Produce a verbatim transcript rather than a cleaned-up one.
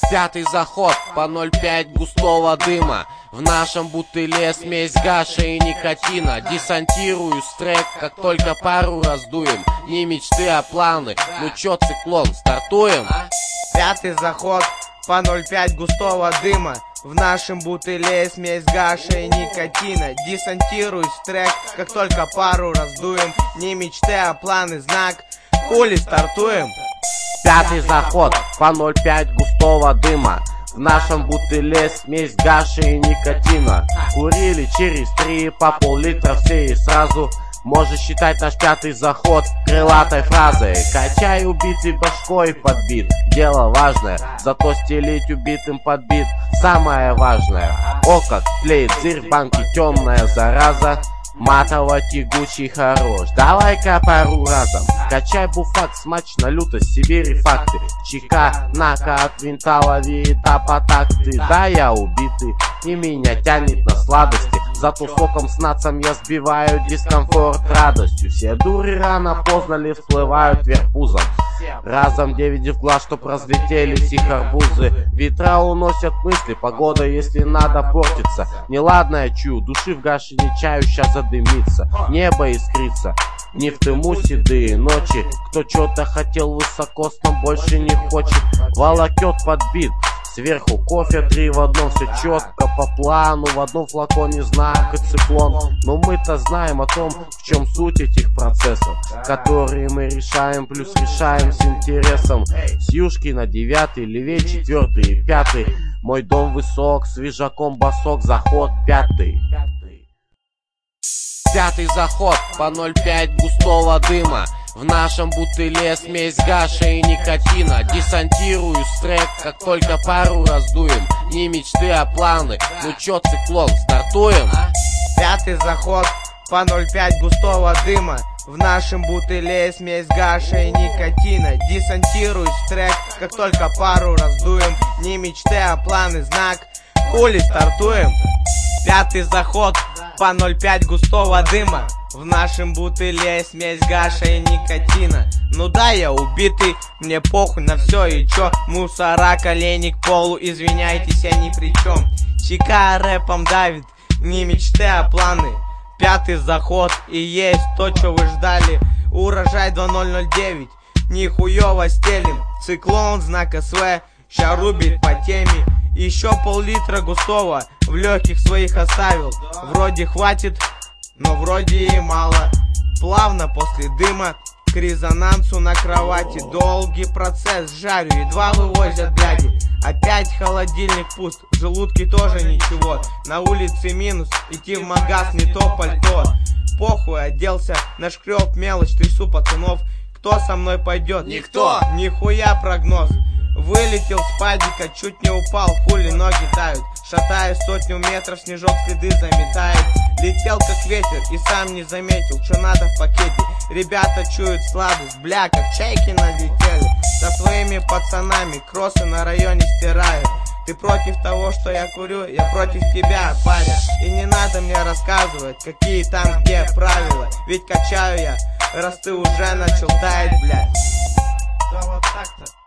Пятый заход по ноль пять густого дыма. В нашем бутыле смесь гаша и никотина. Десантируюсь в трек, как только пару раздуем. Не мечты, а планы. Ну чё, циклон, стартуем? Пятый заход по ноль пять густого дыма. В нашем бутыле смесь гаша и никотина. Десантируюсь в трек, как только пару раздуем. Не мечты, а планы, знак. Хули, стартуем? Пятый заход по ноль пять густого дыма. В нашем бутыле смесь гаша и никотина. Курили через три по пол-литра все и сразу. Можешь считать наш пятый заход крылатой фразой. Качай убитый башкой под бит. Дело важное, зато стелить убитым под бит самое важное. О, как тлеет зырь в банке, темная зараза. Матово-тягучий хорош. Давай-ка пару разом. Качай буфак, смачно, люто, Сибири факты. Чека, нака, от винта лови этапа такты. Да, я убитый, и меня тянет на сладости. Зато соком с нацем я сбиваю дискомфорт радостью. Все дуры рано поздно ли всплывают вверх пузом. Разом девять в глаз, чтоб разлетелись их арбузы. Ветра уносят мысли, погода, если надо, портится. Неладное чую, души в гаше не чаю, щас задымится. Небо искрится, не в дыму седые ночи. Кто что-то хотел высоко, но больше не хочет. Волокет подбит, сверху кофе три в одном. Все четко по плану, в одном флаконе знак и циклон. Но мы-то знаем о том, в чем суть этих процессов, которые мы решаем, плюс решаем с интересом. С юшки на девятый, левее четвертый и пятый. Мой дом высок, свежаком босок, заход пятый. Пятый заход по ноль пять густого дыма. В нашем бутыле смесь гаша и никотина. Десантируюсь в трек, как только пару раздуем. Не мечты, а планы. Ну чё, циклон, стартуем? Пятый заход по ноль пять густого дыма. В нашем бутыле смесь гаша и никотина. Десантируюсь в трек, как только пару раздуем. Не мечты, а планы, знак. Хули, стартуем? Пятый заход по ноль пять густого дыма. В нашем бутыле смесь гаша и никотина. Ну да, я убитый, мне похуй на все и чё. Мусора, колени к полу, извиняйтесь, я ни при чем. Чека рэпом давит, не мечты, а планы. Пятый заход и есть то, что вы ждали. Урожай два ноль ноль девять, нихуево стелим. Циклон, знак СВ, ща рубит по теме. Еще пол-литра густого в легких своих оставил. Вроде хватит, но вроде и мало. Плавно после дыма к резонансу на кровати. Долгий процесс, жарю, едва вывозят бляди. Опять холодильник пуст, в желудке тоже ничего. На улице минус, идти в магаз не то пальто. Похуй, оделся, нашкреб мелочь, трясу пацанов. Кто со мной пойдет? Никто. Нихуя прогноз. Вылетел с падика, чуть не упал, хули ноги тают. Шатаясь сотню метров, снежок следы заметает. Летел как ветер и сам не заметил, что надо в пакете. Ребята чуют сладость, бля, как чайки налетели. Со своими пацанами кроссы на районе стираю. Ты против того, что я курю, я против тебя, паря. И не надо мне рассказывать, какие там где правила. Ведь качаю я, раз ты уже начал таять, блядь. Да вот так-то.